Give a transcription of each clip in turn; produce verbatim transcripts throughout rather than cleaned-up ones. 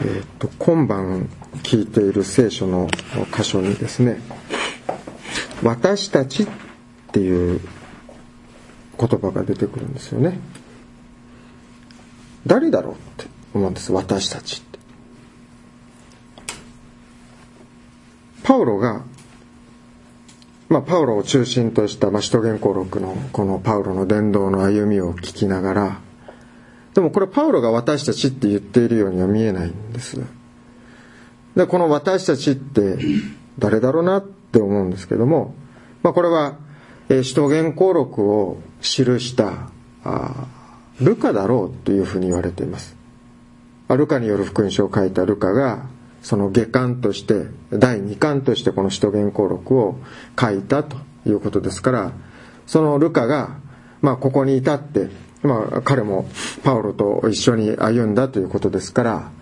えー、と今晩聞いている聖書の箇所にですね、私たちっていう言葉が出てくるんですよね。誰だろうって思うんです。私たちって。パウロが、まあ、パウロを中心とした、まあ、使徒言行録のこのパウロの伝道の歩みを聞きながら、でもこれパウロが私たちって言っているようには見えないんです。で、この私たちって誰だろうなって思うんですけども、まあ、これは、えー、使徒言行録を記したあルカだろうというふうに言われています。ルカによる福音書を書いたルカがその下巻としてだいにかんとしてこの使徒言行録を書いたということですから、そのルカが、まあ、ここに至って、まあ、彼もパウロと一緒に歩んだということですから、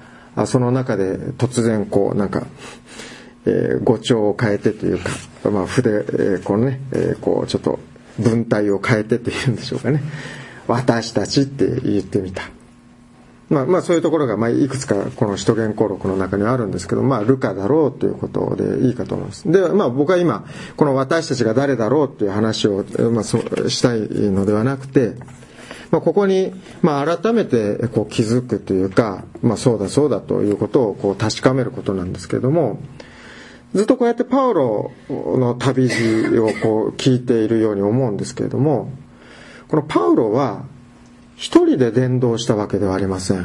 その中で突然こうなんか、えー、語調を変えてというか、まあ、筆、えー、このね、えー、こうちょっと文体を変えてというんでしょうかね、私たちって言ってみた。まあ、まあそういうところがまあいくつかこの使徒言行録の中にはあるんですけど、まあルカだろうということでいいかと思います。で、まあ僕は今この私たちが誰だろうという話を、まあ、そうしたいのではなくて、まあ、ここにまあ改めてこう気づくというか、まあそうだそうだということをこう確かめることなんですけれども、ずっとこうやってパウロの旅路をこう聞いているように思うんですけれども、このパウロは一人で伝道したわけではありません。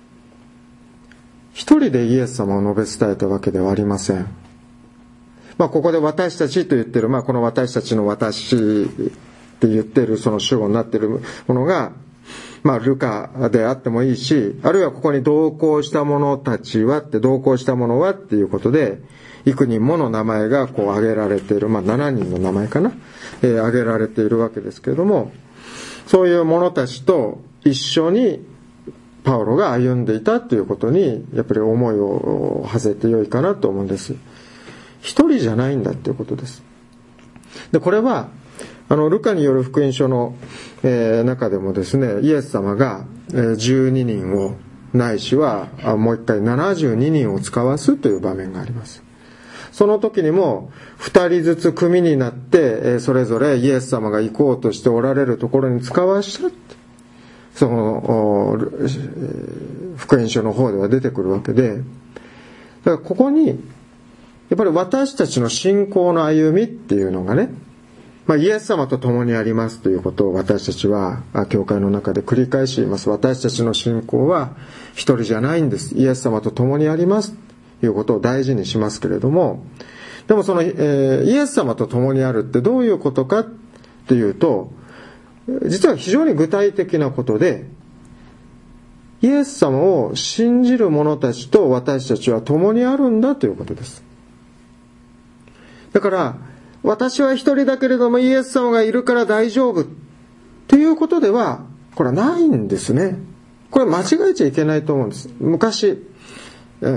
一人でイエス様を述べ伝えたわけではありません。まあここで私たちと言ってる、まあこの私たちの私って言ってるその主語になっているものが、まあルカであってもいいし、あるいはここに同行した者たちはって同行した者はっていうことで、幾人もの名前がこう挙げられている、まあしちにんの名前かな、えー、挙げられているわけですけれども、そういう者たちと一緒にパウロが歩んでいたということにやっぱり思いを馳せてよいかなと思うんです。一人じゃないんだということです。で、これはあのルカによる福音書の、えー、中でもですね、イエス様がじゅうににんをないしはもう一回ななじゅうににんを使わすという場面があります。その時にも二人ずつ組になってそれぞれイエス様が行こうとしておられるところに使わしたって、その福音書の方では出てくるわけで、だからここにやっぱり私たちの信仰の歩みっていうのがね、まあ、イエス様と共にありますということを私たちは教会の中で繰り返し言います。私たちの信仰は一人じゃないんです。イエス様と共にありますということを大事にしますけれども、でもその、えー、イエス様と共にあるってどういうことかっていうと、実は非常に具体的なことで、イエス様を信じる者たちと私たちは共にあるんだということです。だから私は一人だけれどもイエス様がいるから大丈夫ということではこれはないんですね。これ間違えちゃいけないと思うんです。昔うん、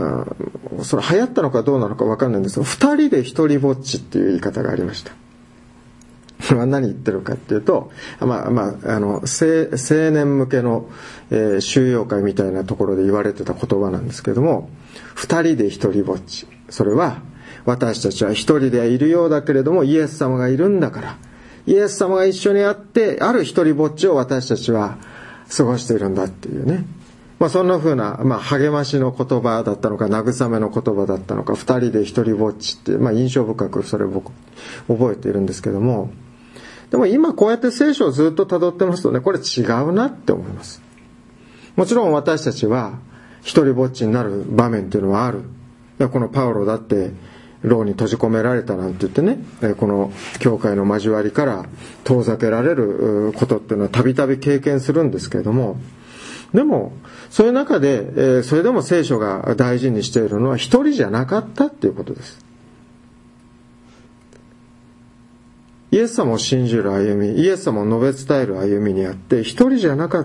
それ流行ったのかどうなのか分かんないんですが、二人で一人ぼっちっていう言い方がありました。何言ってるかっていうと、まあまあ、あの青、青年向けの、えー、収容会みたいなところで言われてた言葉なんですけども、二人で一人ぼっち、それは私たちは一人でいるようだけれどもイエス様がいるんだから、イエス様が一緒にあってある一人ぼっちを私たちは過ごしているんだっていうね、まあ、そんな風な、まあ、励ましの言葉だったのか慰めの言葉だったのか、二人で一人ぼっちって、まあ、印象深くそれ僕覚えているんですけども、でも今こうやって聖書をずっと辿ってますとね、これ違うなって思います。もちろん私たちは一人ぼっちになる場面っていうのはある。このパウロだって牢に閉じ込められたなんて言ってね、この教会の交わりから遠ざけられることっていうのはたびたび経験するんですけれども、でもそういう中で、えー、それでも聖書が大事にしているのは一人じゃなかったっていうことです。イエス様を信じる歩み、イエス様を述べ伝える歩みにあって一人じゃなかった。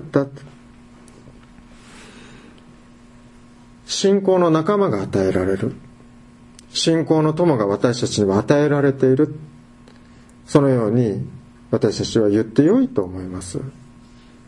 信仰の仲間が与えられる。信仰の友が私たちには与えられている。そのように私たちは言ってよいと思います。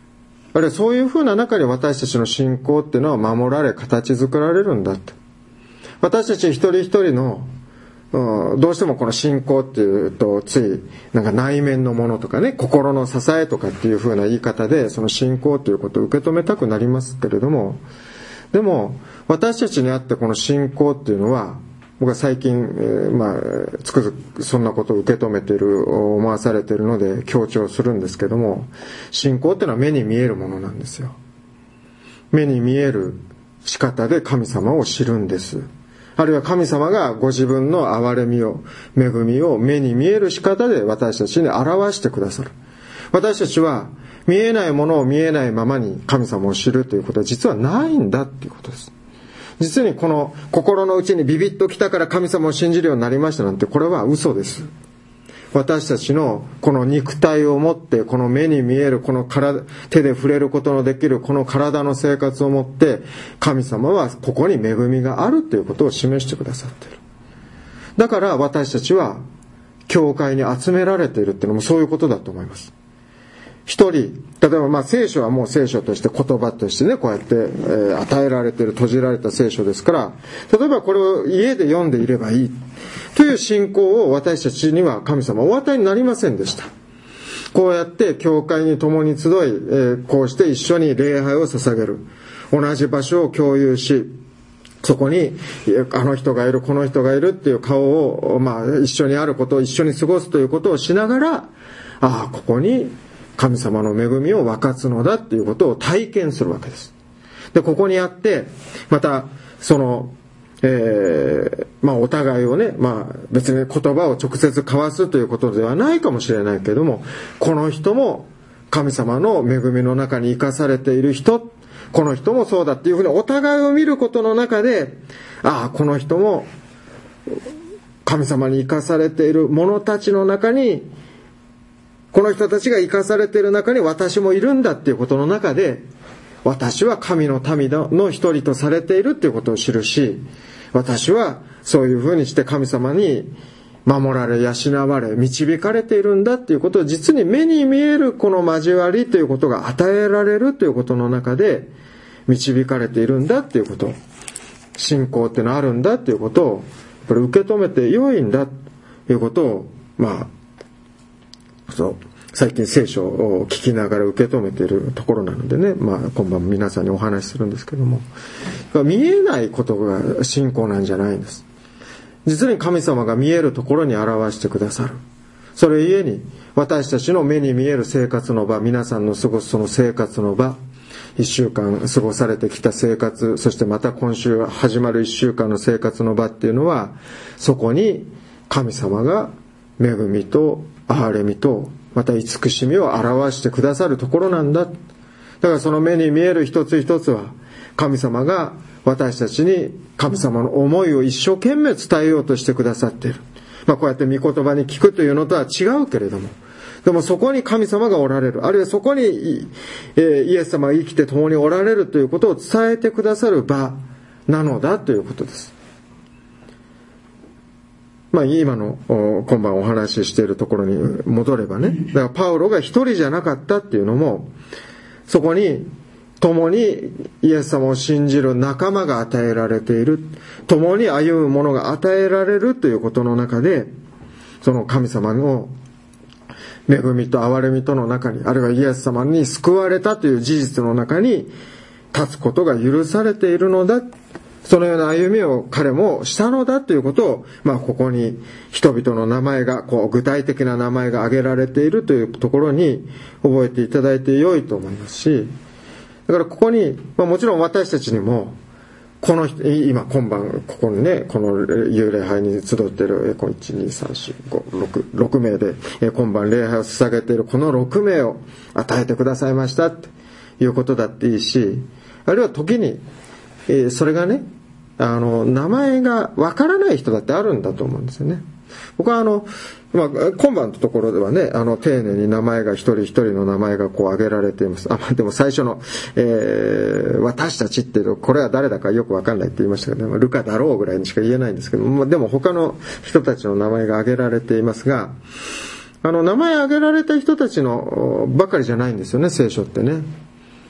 あるいはそういうふうな中に私たちの信仰っていうのは守られ、形作られるんだって。私たち一人一人の、うん、どうしてもこの信仰っていうと、つい、なんか内面のものとかね、心の支えとかっていうふうな言い方で、その信仰ということを受け止めたくなりますけれども、でも、私たちにあってこの信仰っていうのは、僕は最近、えー、まあ、つくづくそんなことを受け止めている、思わされているので強調するんですけども、信仰っていうのは目に見えるものなんですよ。目に見える仕方で神様を知るんです。あるいは神様がご自分の憐れみを、恵みを目に見える仕方で私たちに表してくださる。私たちは見えないものを見えないままに神様を知るということは実はないんだっていうことです。実にこの心の内にビビッときたから神様を信じるようになりましたなんて、これは嘘です。私たちのこの肉体を持って、この目に見える、この体、手で触れることのできるこの体の生活を持って、神様はここに恵みがあるということを示してくださっている。だから私たちは教会に集められているっていうのもそういうことだと思います。一人、例えばまあ聖書はもう聖書として言葉としてね、こうやって、えー、与えられている閉じられた聖書ですから、例えばこれを家で読んでいればいいという信仰を私たちには神様お与えになりませんでした。こうやって教会に共に集い、えー、こうして一緒に礼拝を捧げる。同じ場所を共有し、そこにあの人がいる、この人がいるっていう顔を、まあ一緒にあることを一緒に過ごすということをしながら、ああ、ここに神様の恵みを分かつのだっていうことを体験するわけです。で、ここにあって、また、その、えー、まあお互いをね、まあ別に言葉を直接交わすということではないかもしれないけれども、この人も神様の恵みの中に生かされている人、この人もそうだっていうふうにお互いを見ることの中で、ああ、この人も神様に生かされている者たちの中に、この人たちが生かされている中に私もいるんだっていうことの中で、私は神の民の一人とされているっていうことを知るし、私はそういうふうにして神様に守られ、養われ、導かれているんだっていうことを実に目に見えるこの交わりということが与えられるということの中で導かれているんだっていうこと、信仰っていうのはあるんだっていうことをやっぱり受け止めて良いんだということを、まあそう最近聖書を聞きながら受け止めているところなのでね、まあ今晩皆さんにお話しするんですけども、見えないことが信仰なんじゃないんです。実に神様が見えるところに表してくださる。それゆえに私たちの目に見える生活の場、皆さんの過ごすその生活の場、一週間過ごされてきた生活、そしてまた今週始まる一週間の生活の場っていうのは、そこに神様が恵みと憐れみとまた慈しみを表してくださるところなんだ。だからその目に見える一つ一つは神様が私たちに神様の思いを一生懸命伝えようとしてくださっている。まあこうやって御言葉に聞くというのとは違うけれども、でもそこに神様がおられる、あるいはそこにイエス様が生きて共におられるということを伝えてくださる場なのだということです。まあ今の今晩お話ししているところに戻ればね、だからパウロが一人じゃなかったっていうのも、そこに共にイエス様を信じる仲間が与えられている、共に歩むものが与えられるということの中で、その神様の恵みと憐れみとの中に、あるいはイエス様に救われたという事実の中に立つことが許されているのだ。そのような歩みを彼もしたのだということを、まあここに人々の名前が、こう具体的な名前が挙げられているというところに覚えていただいて良いと思いますし、だからここに、まあもちろん私たちにも、この人、今今晩ここにね、この幽霊拝に集っている、いち、に、さん、よん、ご、ろく、ろく名で、今晩礼拝を捧げているこのろく名を与えてくださいましたっていうことだっていいし、あるいは時に、それがね、あの名前がわからない人だってあるんだと思うんですよね。僕はあの、まあ、今晩のところではね、あの丁寧に名前が一人一人の名前がこう挙げられています。あ、でも最初の、えー、私たちっていうとこれは誰だかよくわかんないって言いましたけど、ね、ルカだろうぐらいにしか言えないんですけども、でも他の人たちの名前が挙げられていますが、あの名前挙げられた人たちのばかりじゃないんですよね、聖書ってね。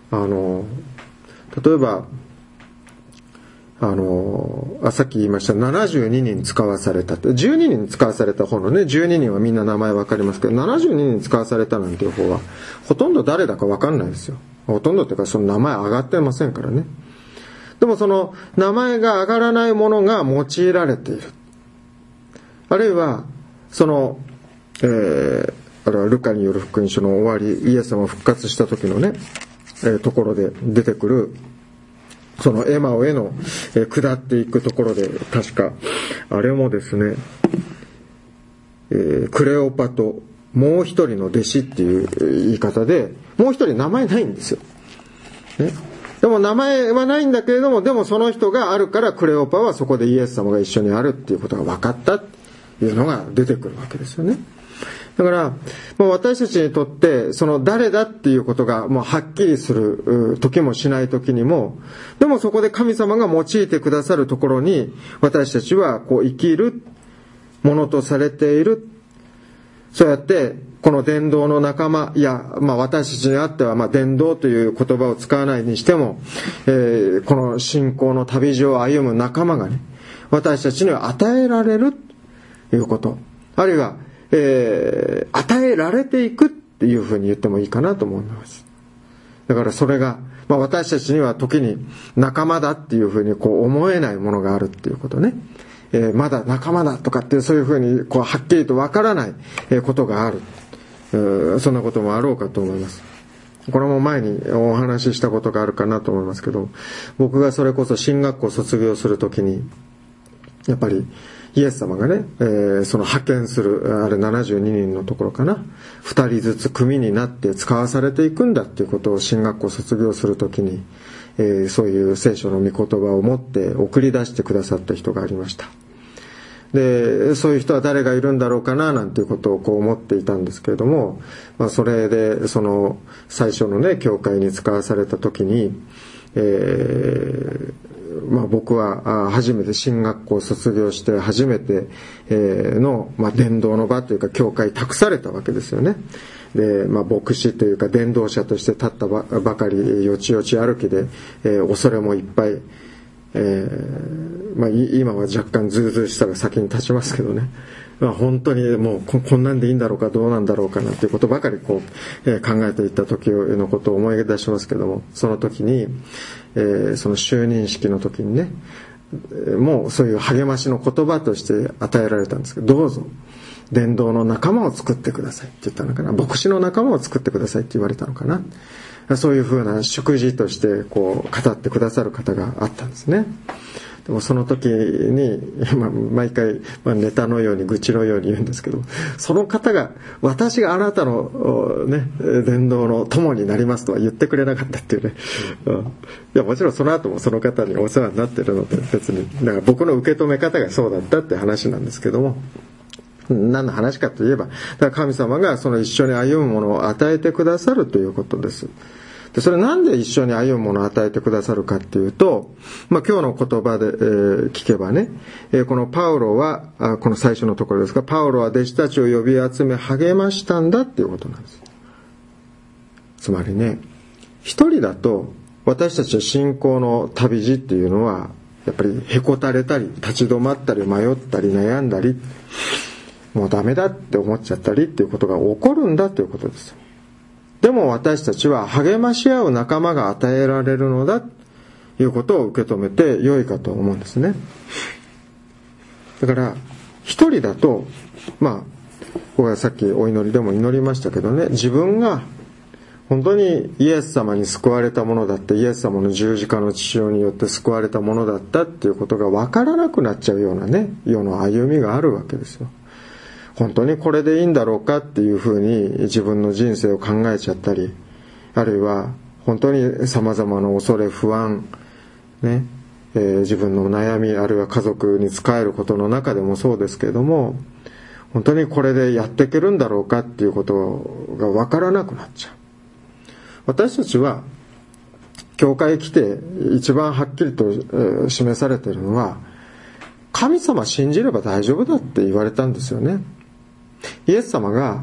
あの例えばあのあさっき言いましたななじゅうににん使わされたってじゅうににん使わされた方のねじゅうににんはみんな名前わかりますけどななじゅうににん使わされたなんていう方はほとんど誰だかわかんないですよ。ほとんどっていうかその名前上がってませんからね。でもその名前が上がらないものが用いられている。あるいはその、えー、あれはルカによる福音書の終わりイエス様が復活した時のね、えー、ところで出てくるそのエマオへの、えー、下っていくところで確かあれもですね、えー、クレオパともう一人の弟子っていう言い方でもう一人名前ないんですよ、ね、でも名前はないんだけれどもでもその人があるからクレオパはそこでイエス様が一緒にあるっていうことが分かったっていうのが出てくるわけですよね。だからもう私たちにとってその誰だっていうことがもうはっきりする時もしない時にもでもそこで神様が用いてくださるところに私たちはこう生きるものとされている。そうやってこの伝道の仲間や、まあ、私たちにあってはまあ伝道という言葉を使わないにしても、えー、この信仰の旅路を歩む仲間がね私たちには与えられるということあるいはえー、与えられていくっていうふうに言ってもいいかなと思います。だからそれが、まあ、私たちには時に仲間だっていうふうにこう思えないものがあるっていうことね、えー、まだ仲間だとかってそういうふうにこうはっきりとわからないことがある、えー、そんなこともあろうかと思います。これも前にお話ししたことがあるかなと思いますけど僕がそれこそ進学校卒業するときにやっぱりイエス様がね、えー、その派遣するあれななじゅうににんのところかなふたりずつ組になって使わされていくんだっていうことを進学校卒業するときに、えー、そういう聖書の御言葉を持って送り出してくださった人がありました。でそういう人は誰がいるんだろうかななんていうことをこう思っていたんですけれども、まあ、それでその最初のね教会に使わされたときに、えーまあ、僕は初めて進学校を卒業して初めての、まあ、伝道の場というか教会託されたわけですよね。で、まあ、牧師というか伝道者として立ったばかりよちよち歩きで、えー、恐れもいっぱい、えーまあ、今は若干ズうずうしさが先に立ちますけどね、まあ、本当にもう こ, こんなんでいいんだろうかどうなんだろうかなということばかりこう、えー、考えていった時のことを思い出しますけどもその時に、えー、その就任式の時にねもうそういう励ましの言葉として与えられたんですけどどうぞ伝道の仲間を作ってくださいって言ったのかな牧師の仲間を作ってくださいって言われたのかなそういうふうな祝辞としてこう語ってくださる方があったんですね。でもその時に、まあ、毎回、まあ、ネタのように愚痴のように言うんですけどその方が私があなたの、ね、伝道の友になりますとは言ってくれなかったっていうね、うん、いやもちろんその後もその方にお世話になっているので別にだから僕の受け止め方がそうだったって話なんですけども何の話かといえばだから神様がその一緒に歩むものを与えてくださるということです。でそれなんで一緒に歩むものを与えてくださるかっていうと、まあ、今日の言葉で、えー、聞けばね、えー、このパウロはあこの最初のところですがパウロは弟子たちを呼び集め励ましたんだっていうことなんです。つまりね一人だと私たちの信仰の旅路っていうのはやっぱりへこたれたり立ち止まったり迷ったり悩んだりもうダメだって思っちゃったりっていうことが起こるんだということです。でも私たちは励まし合う仲間が与えられるのだということを受け止めて良いかと思うんですね。だから一人だとまあ僕はさっきお祈りでも祈りましたけどね自分が本当にイエス様に救われたものだってイエス様の十字架の血潮によって救われたものだったっていうことが分からなくなっちゃうようなね世の歩みがあるわけですよ。本当にこれでいいんだろうかっていうふうに自分の人生を考えちゃったりあるいは本当に様々な恐れ不安ね、えー、自分の悩みあるいは家族に仕えることの中でもそうですけれども本当にこれでやっていけるんだろうかっていうことが分からなくなっちゃう。私たちは教会来て一番はっきりと示されているのは神様信じれば大丈夫だって言われたんですよね。イエス様が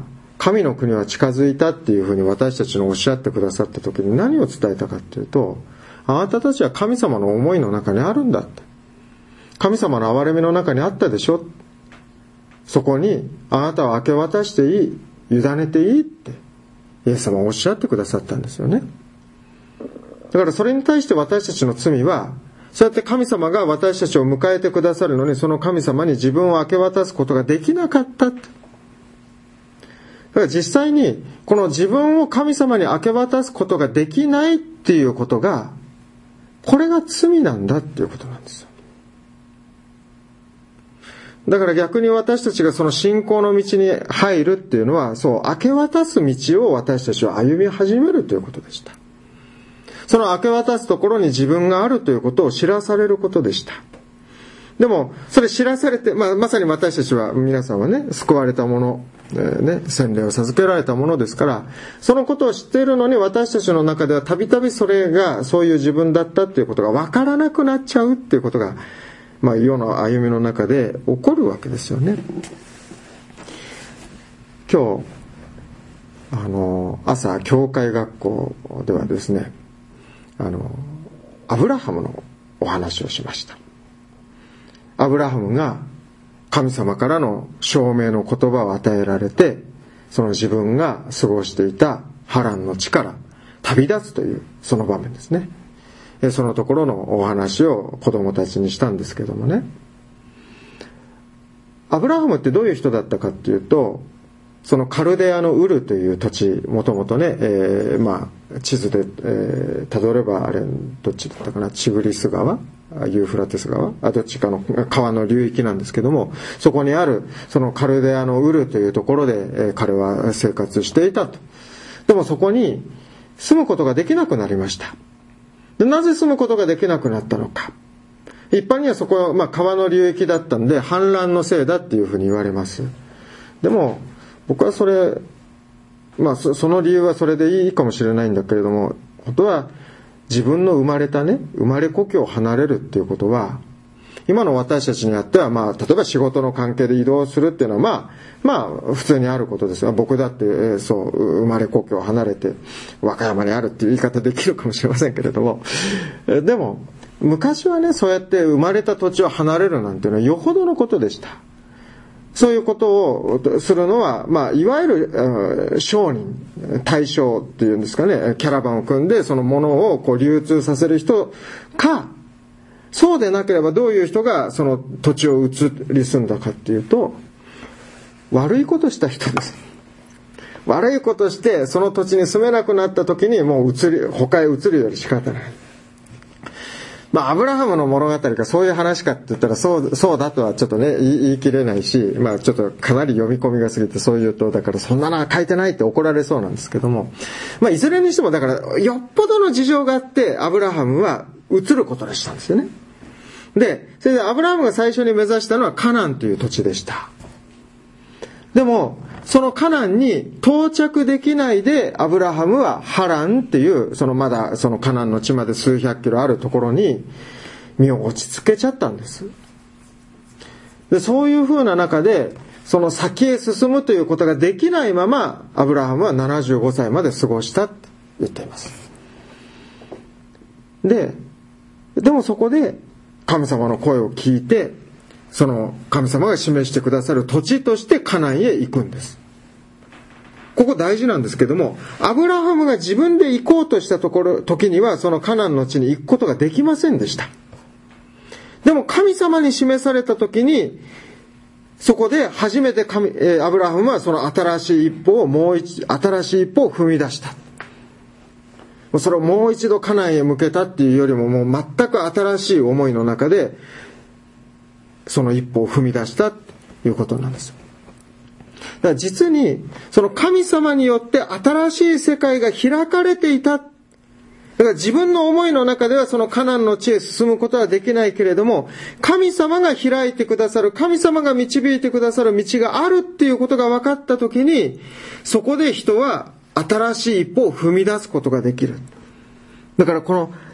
神の国は近づいたっていうふうに私たちのおっしゃってくださった時に何を伝えたかっていうと、あなたたちは神様の思いの中にあるんだって。神様の憐れみの中にあったでしょ。そこにあなたは明け渡していい、委ねていいってイエス様はおっしゃってくださったんですよね。だからそれに対して私たちの罪は、そうやって神様が私たちを迎えてくださるのに、その神様に自分を明け渡すことができなかったって。だから実際にこの自分を神様に明け渡すことができないっていうことが、これが罪なんだっていうことなんですよ。だから逆に私たちがその信仰の道に入るっていうのは、そう明け渡す道を私たちは歩み始めるということでした。その明け渡すところに自分があるということを知らされることでした。でもそれ知らされて、まあ、まさに私たちは、皆さんはね、救われたもの、えーね、洗礼を授けられたものですから、そのことを知っているのに私たちの中ではたびたびそれがそういう自分だったっていうことが分からなくなっちゃうっていうことが、まあ、世の歩みの中で起こるわけですよね。今日あの朝教会学校ではですね、あのアブラハムのお話をしました。アブラハムが神様からの証明の言葉を与えられて、その自分が過ごしていたハランの地から旅立つというその場面ですね。そのところのお話を子供たちにしたんですけどもね、アブラハムってどういう人だったかっていうと、そのカルデアのウルという土地、もともとね、えー、まあ地図で、えー、辿ればあれどっちだったかな、チグリス川、ユーフラテス川、あどっちかの川の流域なんですけども、そこにあるそのカルデアのウルというところで、えー、彼は生活していたと。でもそこに住むことができなくなりました。でなぜ住むことができなくなったのか。一般にはそこは、まあ、川の流域だったんで氾濫のせいだっていうふうに言われます。でも僕はそれ、まあ そ, その理由はそれでいいかもしれないんだけれども、本当は自分の生まれたね、生まれ故郷を離れるっていうことは、今の私たちにあっては、まあ例えば仕事の関係で移動するっていうのはまあまあ普通にあることですが、僕だってそう生まれ故郷を離れて和歌山にあるっていう言い方できるかもしれませんけれども、でも昔はね、そうやって生まれた土地を離れるなんていうのはよほどのことでした。そういうことをするのは、まあ、いわゆる商人、大商っていうんですかね、キャラバンを組んでそのものをこう流通させる人か、そうでなければどういう人がその土地を移り住んだかっていうと、悪いことした人です。悪いことしてその土地に住めなくなった時にもう移り、他へ移るより仕方ない。まあ、アブラハムの物語かそういう話かって言ったらそう、そうだとはちょっとね、言い切れないし、まあちょっとかなり読み込みが過ぎてそういうと、だからそんなのは書いてないって怒られそうなんですけども、まあいずれにしてもだからよっぽどの事情があってアブラハムは移ることにしたんですよね。で、それでアブラハムが最初に目指したのはカナンという土地でした。でも、そのカナンに到着できないで、アブラハムはハランっていう、そのまだそのカナンの地まで数百キロあるところに身を落ち着けちゃったんです。で、そういう風な中で、その先へ進むということができないまま、アブラハムはななじゅうごさいまで過ごしたって言っています。で、でもそこで神様の声を聞いて、その神様が示してくださる土地としてカナンへ行くんです。ここ大事なんですけども、アブラハムが自分で行こうとしたところ、時にはそのカナンの地に行くことができませんでした。でも神様に示された時に、そこで初めて神、えー、アブラハムはその新しい一歩をもう一、新しい一歩を踏み出した。それをもう一度カナンへ向けたっていうよりも、もう全く新しい思いの中で、その一歩を踏み出したということなんです。だから実にその神様によって新しい世界が開かれていた。だから自分の思いの中ではそのカナンの地へ進むことはできないけれども、神様が開いてくださる、神様が導いてくださる道があるっていうことが分かったときに、そこで人は新しい一歩を踏み出すことができる。だからこの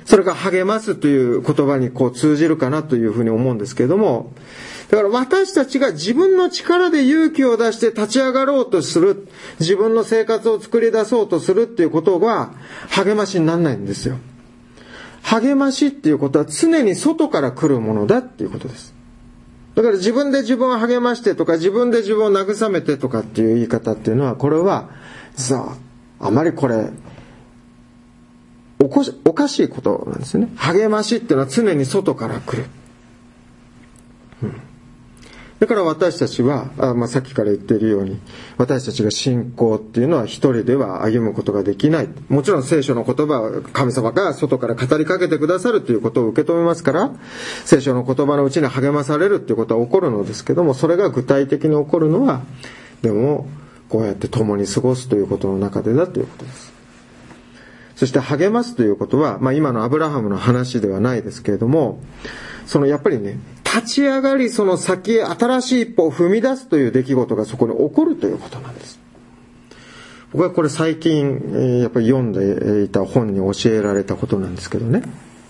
それが励ますという言葉にこう通じるかなというふうに思うんですけれども、だから私たちが自分の力で勇気を出して立ち上がろうとする、自分の生活を作り出そうとするっていうことは励ましにならないんですよ。励ましっていうことは常に外から来るものだっていうことです。だから自分で自分を励ましてとか、自分で自分を慰めてとかっていう言い方っていうのは、これは実はあまりこれおこしおかしいことなんですね。励ましっていうのは常に外から来る。うんだから私たちは、あまあ、さっきから言っているように、私たちが信仰っていうのは一人では歩むことができない。もちろん聖書の言葉は神様が外から語りかけてくださるということを受け止めますから、聖書の言葉のうちに励まされるっていうことは起こるのですけども、それが具体的に起こるのは、でもこうやって共に過ごすということの中でだということです。そして励ますということは、まあ今のアブラハムの話ではないですけれども、そのやっぱりね、立ち上がりその先へ新しい一歩を踏み出すという出来事がそこに起こるということなんです。僕はこれ最近やっぱり読んでいた本に教えられたことなんですけどね。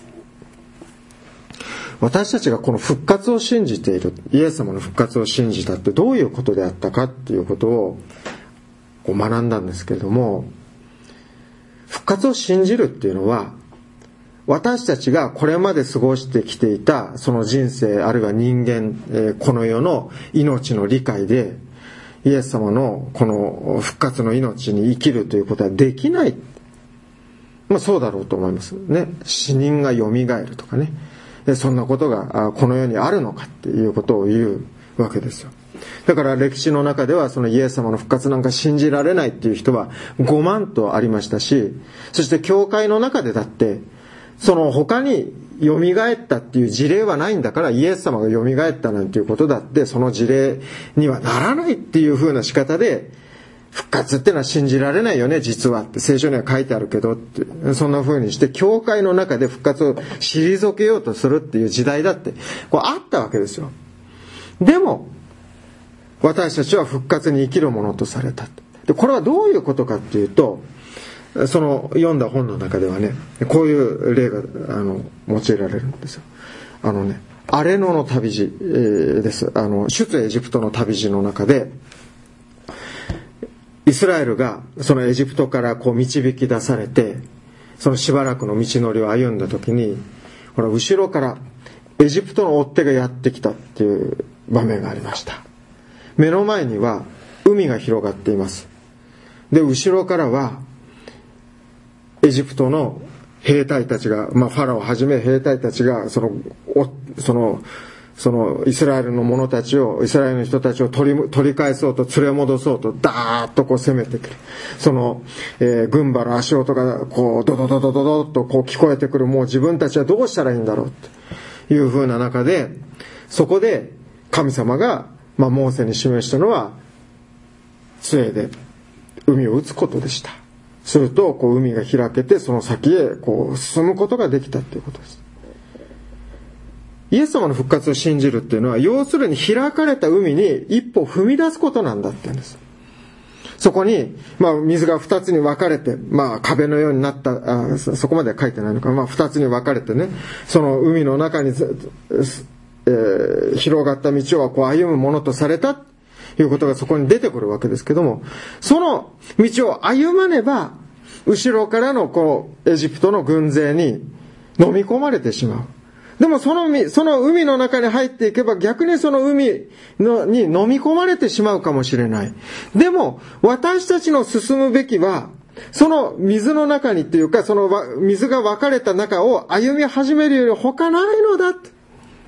私たちがこの復活を信じている、イエス様の復活を信じたってどういうことであったかっていうことをこう学んだんですけれども、復活を信じるっていうのは、私たちがこれまで過ごしてきていたその人生あるいは人間、この世の命の理解でイエス様のこの復活の命に生きるということはできない。まあそうだろうと思いますね。死人が蘇るとかね。そんなことがこの世にあるのかっていうことを言うわけですよ。だから歴史の中ではそのイエス様の復活なんか信じられないっていう人はごまんとありましたし、そして教会の中でだってその他に蘇ったっていう事例はないんだから、イエス様が蘇ったなんていうことだってその事例にはならないっていう風な仕方で、復活ってのは信じられないよね実はって聖書には書いてあるけどって、そんな風にして教会の中で復活を退けようとするっていう時代だってこうあったわけですよ。でも私たちは復活に生きるものとされた。でこれはどういうことかっていうと、その読んだ本の中ではね、こういう例があの用いられるんですよ。あのね、アレノの旅路、えー、です。あの出エジプトの旅路の中で、イスラエルがそのエジプトからこう導き出されて、そのしばらくの道のりを歩んだ時に、ほら後ろからエジプトの追っ手がやってきたっていう場面がありました。目の前には海が広がっています。で後ろからはエジプトの兵隊たちが、まあ、ファラオをはじめ兵隊たちがそのおそのそのイスラエルの者たちをイスラエルの人たちを取り取り返そうと連れ戻そうとダーッとこう攻めてくる。その、えー、軍馬の足音がこうドドドドドドッとこう聞こえてくる。もう自分たちはどうしたらいいんだろうという風な中で、そこで神様が、まあ、モーセに示したのは杖で海を打つことでした。するとこう海が開けてその先へこう進むことができたということです。イエス様の復活を信じるっていうのは、要するに開かれた海に一歩踏み出すことなんだって言うんです。そこに、まあ、水が二つに分かれて、まあ、壁のようになった、あそこまでは書いてないのか、まあ、二つに分かれてね、その海の中に、えー、広がった道をこう歩むものとされたということがそこに出てくるわけですけども、その道を歩まねば、後ろからのこうエジプトの軍勢に飲み込まれてしまう。でもその海、その海の中に入っていけば逆にその海のに飲み込まれてしまうかもしれない。でも私たちの進むべきは、その水の中にっていうか、その水が分かれた中を歩み始めるより他ないのだって。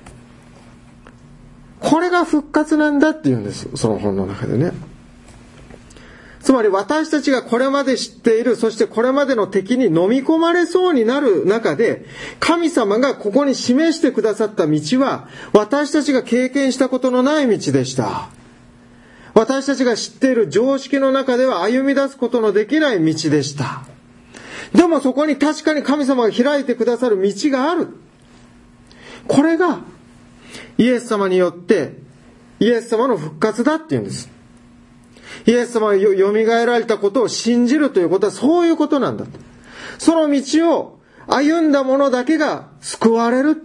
これが復活なんだって言うんです。その本の中でね。つまり私たちがこれまで知っている、そしてこれまでの敵に飲み込まれそうになる中で、神様がここに示してくださった道は、私たちが経験したことのない道でした。私たちが知っている常識の中では歩み出すことのできない道でした。でもそこに確かに神様が開いてくださる道がある。これがイエス様によってイエス様の復活だって言うんです。イエス様がよみがえられたことを信じるということはそういうことなんだ。その道を歩んだ者だけが救われる。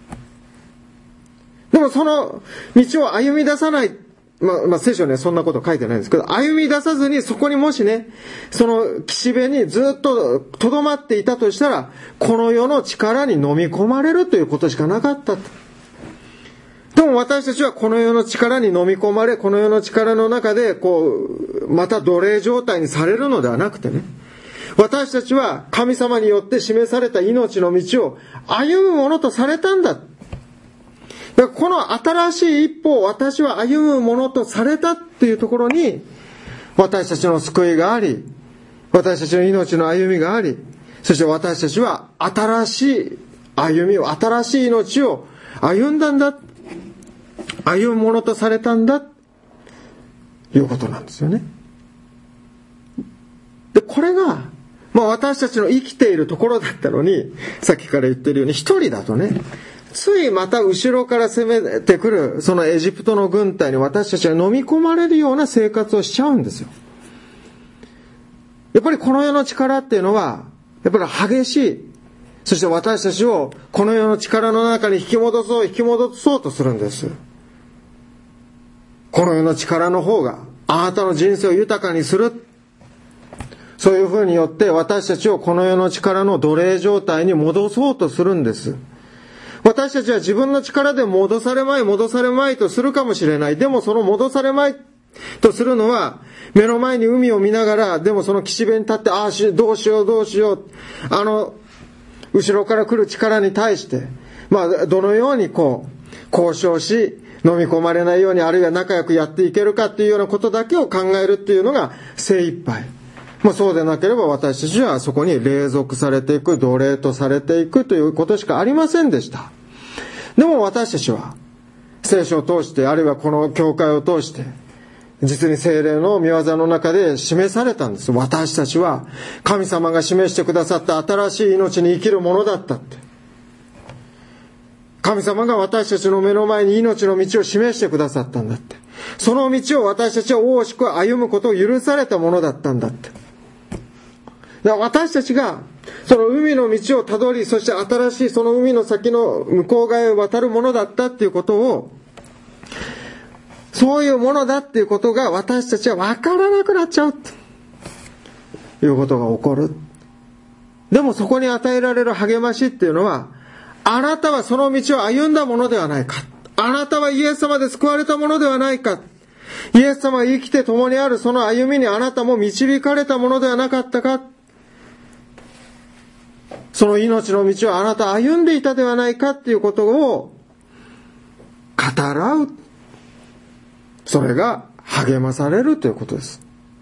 でもその道を歩み出さない、まあ、まあ、聖書にはそんなこと書いてないんですけど、歩み出さずにそこにもしね、その岸辺にずっと留まっていたとしたら、この世の力に飲み込まれるということしかなかった。でも私たちはこの世の力に飲み込まれ、この世の力の中で、こう、また奴隷状態にされるのではなくてね、私たちは神様によって示された命の道を歩むものとされたんだ。だからこの新しい一歩を私は歩むものとされたっていうところに、私たちの救いがあり、私たちの命の歩みがあり、そして私たちは新しい歩みを、新しい命を歩んだんだ。歩むものとされたんだ。ということなんですよね。で、これが、まあ私たちの生きているところだったのに、さっきから言ってるように一人だとね、ついまた後ろから攻めてくるそのエジプトの軍隊に私たちは飲み込まれるような生活をしちゃうんですよ。やっぱりこの世の力っていうのはやっぱり激しい、そして私たちをこの世の力の中に引き戻そう引き戻そうとするんです。この世の力の方があなたの人生を豊かにする、そういう風によって私たちをこの世の力の奴隷状態に戻そうとするんです。私たちは自分の力で戻されまい戻されまいとするかもしれない。でもその戻されまいとするのは、目の前に海を見ながら、でもその岸辺に立って、ああどうしようどうしよう、あの後ろから来る力に対して、まあどのようにこう交渉し、飲み込まれないように、あるいは仲良くやっていけるかっていうようなことだけを考えるっていうのが精一杯。まあそうでなければ私たちはそこに隷属されていく、奴隷とされていくということしかありませんでした。でも私たちは聖書を通して、あるいはこの教会を通して、実に聖霊の御業の中で示されたんです。私たちは神様が示してくださった新しい命に生きるものだったって。神様が私たちの目の前に命の道を示してくださったんだって。その道を私たちは大しく歩むことを許されたものだったんだって。だから私たちがその海の道をたどり、そして新しいその海の先の向こう側へ渡るものだったっていうことを、そういうものだっていうことが私たちは分からなくなっちゃうということが起こる。でもそこに与えられる励ましっていうのは、あなたはその道を歩んだものではないか。あなたはイエス様で救われたものではないか。イエス様が生きて共にあるその歩みにあなたも導かれたものではなかったか。その命の道をあなた歩んでいたではないかっていうことを語らう。それが励まされるということです。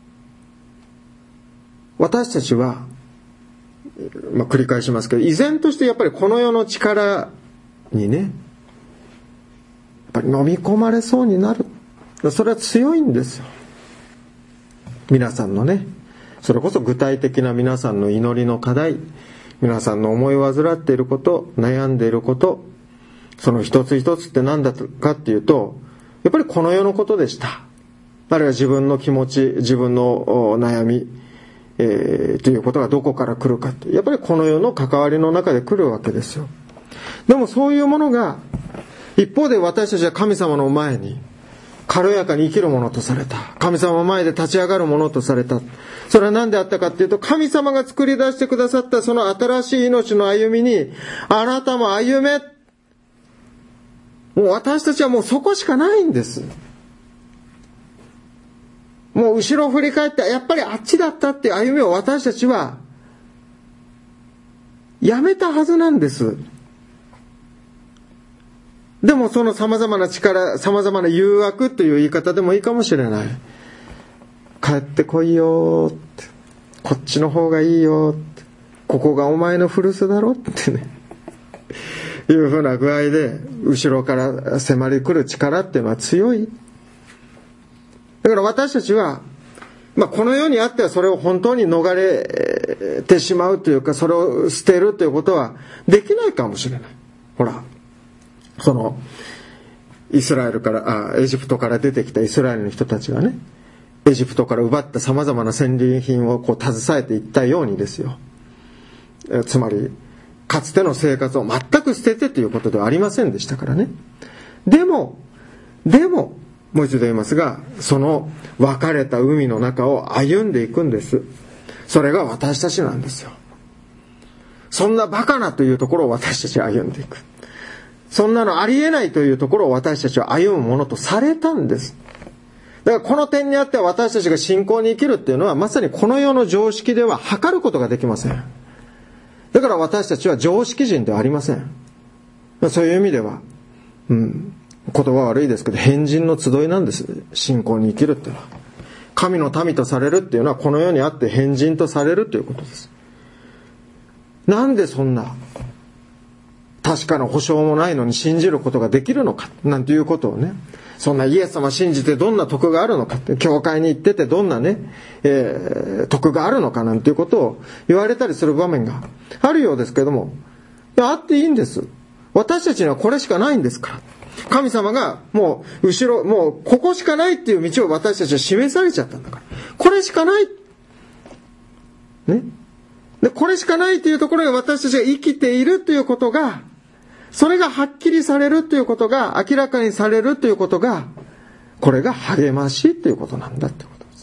私たちは、まあ、繰り返しますけど、依然としてやっぱりこの世の力にね、やっぱり飲み込まれそうになる。それは強いんですよ。皆さんのね、それこそ具体的な皆さんの祈りの課題、皆さんの思いを患っていること、悩んでいること、その一つ一つって何だかっていうと、やっぱりこの世のことでした。あるいは自分の気持ち、自分の悩み、えー、ということがどこから来るかって、やっぱりこの世の関わりの中で来るわけですよ。でもそういうものが、一方で私たちは神様の前に軽やかに生きるものとされた。神様の前で立ち上がるものとされた。それは何であったかっていうと、神様が作り出してくださったその新しい命の歩みに、あなたも歩め。もう私たちはもうそこしかないんです。もう後ろを振り返って、やっぱりあっちだったっていう歩みを私たちはやめたはずなんです。でもその様々な力、様々な誘惑という言い方でもいいかもしれない。帰ってこいよって、こっちの方がいいよって、ここがお前の古巣だろってね、いうふうな具合で後ろから迫り来る力っていうのは強い。だから私たちは、まあ、この世にあってはそれを本当に逃れてしまうというか、それを捨てるということはできないかもしれない。ほら、そのイスラエルからあエジプトから出てきたイスラエルの人たちがね、エジプトから奪ったさまざまな戦利品をこう携えていったようにですよ。つまりかつての生活を全く捨ててということではありませんでしたからね。でも、でも、もう一度言いますが、その分かれた海の中を歩んでいくんです。それが私たちなんですよ。そんなバカなというところを私たちは歩んでいく。そんなのありえないというところを私たちは歩むものとされたんです。だからこの点にあっては私たちが信仰に生きるっていうのはまさにこの世の常識では測ることができません。だから私たちは常識人ではありません。そういう意味では、うん、言葉悪いですけど変人の集いなんです。信仰に生きるっていうのは。神の民とされるっていうのはこの世にあって変人とされるということです。なんでそんな確かな保証もないのに信じることができるのかなんていうことをね、そんなイエス様信じてどんな得があるのかって、教会に行っててどんなね、えー、得があるのかなんていうことを言われたりする場面があるようですけども、いや、あっていいんです。私たちにはこれしかないんですから。神様がもう後ろ、もうここしかないっていう道を私たちは示されちゃったんだから。これしかない。ね。で、これしかないというところで私たちが生きているということが、それがはっきりされるということが、明らかにされるということが、これが励ましということなんだということです。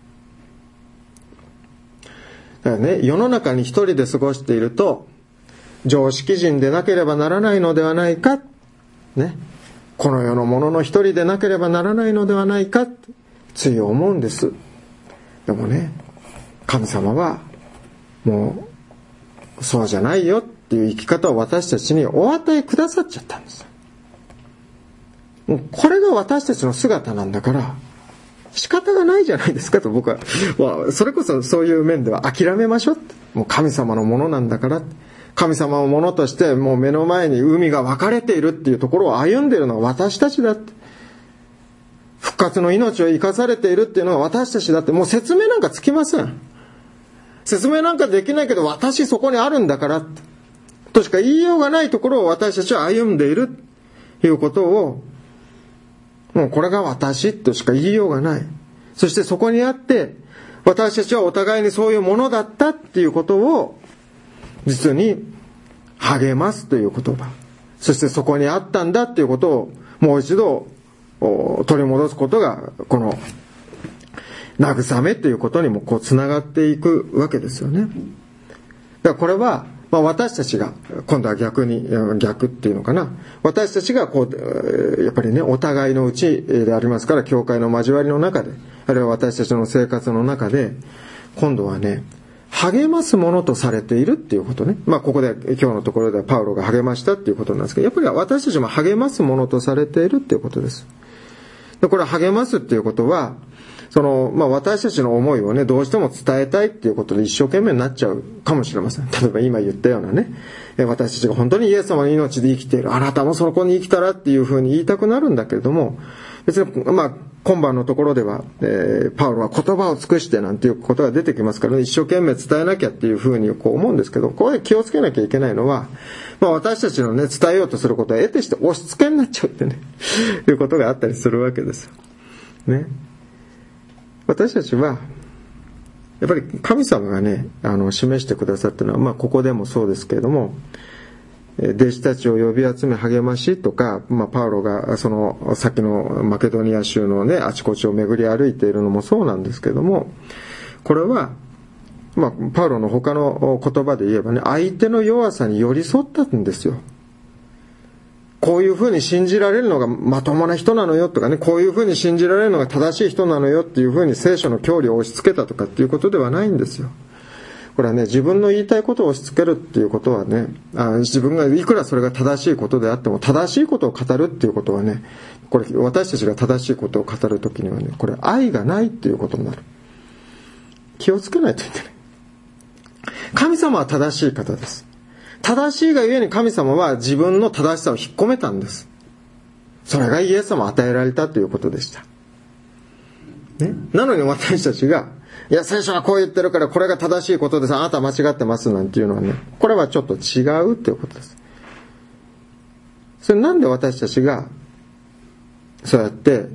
だからね、世の中に一人で過ごしていると、常識人でなければならないのではないか、ね、この世のものの一人でなければならないのではないか、つい思うんです。でもね、神様は、もう、そうじゃないよっていう生き方を私たちにお与えくださっちゃったんです。もうこれが私たちの姿なんだから、仕方がないじゃないですかと僕は、まあ、それこそそういう面では諦めましょうって。もう神様のものなんだから。神様をものとしてもう目の前に海が分かれているっていうところを歩んでいるのは私たちだって。復活の命を生かされているっていうのは私たちだって。もう説明なんかつきません。説明なんかできないけど私そこにあるんだからとしか言いようがないところを私たちは歩んでいるということを、もうこれが私としか言いようがない。そしてそこにあって私たちはお互いにそういうものだったっていうことを実に励ますという言葉、そしてそこにあったんだっていうことをもう一度取り戻すことがこの慰めということにもこうつながっていくわけですよね。だからこれは、まあ、私たちが今度は逆に逆っていうのかな、私たちがこうやっぱりねお互いのうちでありますから、教会の交わりの中で、あるいは私たちの生活の中で今度はね励ますものとされているっていうことね。まあここで今日のところではパウロが励ましたっていうことなんですけど、やっぱり私たちも励ますものとされているっていうことです。でこれ励ますっていうことは、その、まあ私たちの思いをね、どうしても伝えたいっていうことで一生懸命になっちゃうかもしれません。例えば今言ったようなね、私たちが本当にイエス様の命で生きている、あなたもそこに生きたらっていうふうに言いたくなるんだけれども、別に、まあ今晩のところでは、えー、パウロは言葉を尽くしてなんていうことが出てきますからね、一生懸命伝えなきゃっていうふうにこう思うんですけど、ここで気をつけなきゃいけないのは、まあ私たちのね、伝えようとすることは得てして押し付けになっちゃうってね、いうことがあったりするわけですよ。ね。私たちは、やっぱり神様がね、あの、示してくださったのは、まあここでもそうですけれども、弟子たちを呼び集め励ましとか、まあ、パウロがその先のマケドニア州のねあちこちを巡り歩いているのもそうなんですけども、これはまあパウロの他の言葉で言えばね、相手の弱さに寄り添ったんですよ。こういうふうに信じられるのがまともな人なのよとかね、こういうふうに信じられるのが正しい人なのよっていうふうに聖書の教理を押し付けたとかっていうことではないんですよ。これはね、自分の言いたいことを押し付けるっていうことはね、あ自分がいくらそれが正しいことであっても、正しいことを語るっていうことはね、これ私たちが正しいことを語るときにはね、これ愛がないっていうことになる。気をつけないといけない。神様は正しい方です。正しいがゆえに神様は自分の正しさを引っ込めたんです。それがイエス様を与えられたということでした。ね、なのに私たちが、いや、聖書はこう言ってるからこれが正しいことです。あなたは間違ってますなんていうのはね、これはちょっと違うっていうことです。それなんで私たちがそうやって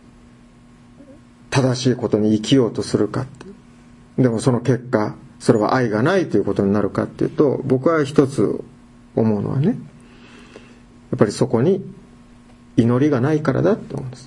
正しいことに生きようとするかって。でもその結果、それは愛がないということになるかっていうと、僕は一つ思うのはね、やっぱりそこに祈りがないからだと思うんです。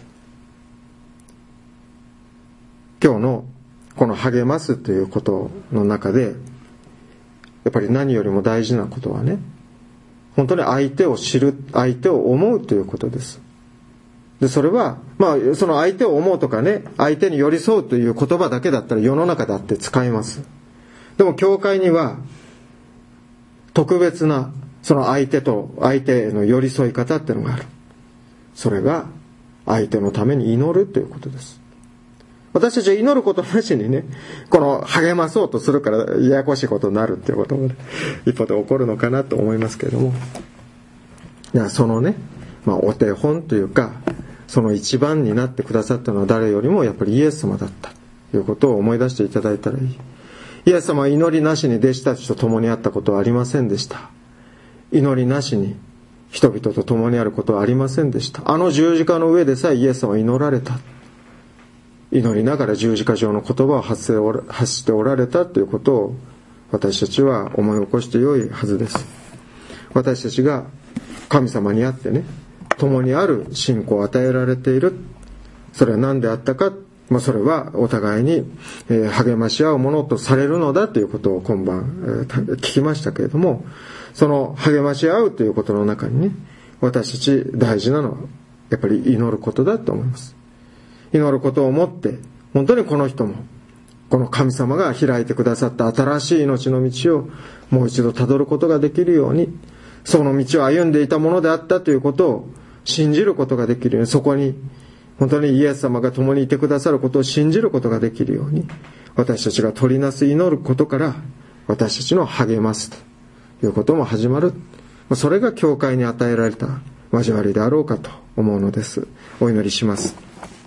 今日のこの励ますということの中で、やっぱり何よりも大事なことはね、本当に相手を知る、相手を思うということです。で、それは、まあ、その相手を思うとかね、相手に寄り添うという言葉だけだったら世の中だって使えます。でも教会には、特別な、その相手と相手への寄り添い方っていうのがある。それが、相手のために祈るということです。私たちは祈ることなしにね、この励まそうとするからややこしいことになるっていうことも、ね、一方で起こるのかなと思いますけれども、いやそのね、まあ、お手本というか、その一番になってくださったのは誰よりもやっぱりイエス様だったということを思い出していただいたらいい。イエス様は祈りなしに弟子たちと共にあったことはありませんでした。祈りなしに人々と共にあることはありませんでした。あの十字架の上でさえイエス様は祈られた。祈りながら十字架上の言葉を発しておられたということを私たちは思い起こしてよいはずです。私たちが神様にあってね、共にある信仰を与えられている。それは何であったか、まあ、それはお互いに励まし合うものとされるのだということを今晩聞きましたけれども、その励まし合うということの中にね、私たち大事なのはやっぱり祈ることだと思います。祈ることをもって本当にこの人もこの神様が開いてくださった新しい命の道をもう一度たどることができるように、その道を歩んでいたものであったということを信じることができるように、そこに本当にイエス様が共にいてくださることを信じることができるように、私たちが取りなす祈ることから私たちの励ますということも始まる。それが教会に与えられた交わりであろうかと思うのです。お祈りします。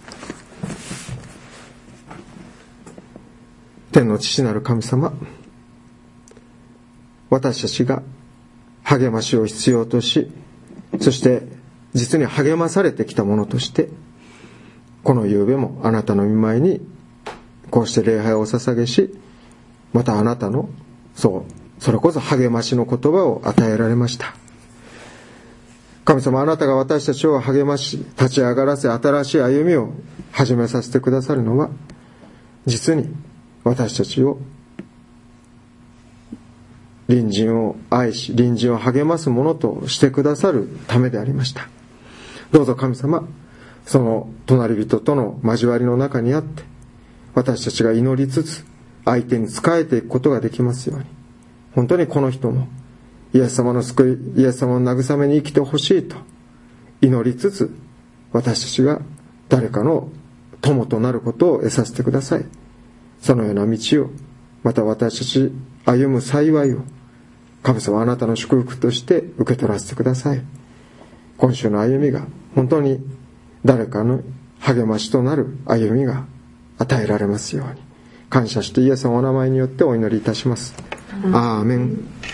天の父なる神様、私たちが励ましを必要とし、そして実に励まされてきたものとして、この夕べもあなたの御前にこうして礼拝をお捧げし、またあなたのそうそれこそ励ましの言葉を与えられました。神様、あなたが私たちを励まし立ち上がらせ、新しい歩みを始めさせてくださるのは、実に私たちを隣人を愛し隣人を励ますものとしてくださるためでありました。どうぞ神様、その隣人との交わりの中にあって私たちが祈りつつ相手に仕えていくことができますように、本当にこの人もイエス様の救い、イエス様の慰めに生きてほしいと祈りつつ、私たちが誰かの友となることを得させてください。そのような道を、また私たち歩む幸いを神様、あなたの祝福として受け取らせてください。今週の歩みが本当に誰かの励ましとなる歩みが与えられますように感謝してイエスのお名前によってお祈りいたします。アーメン。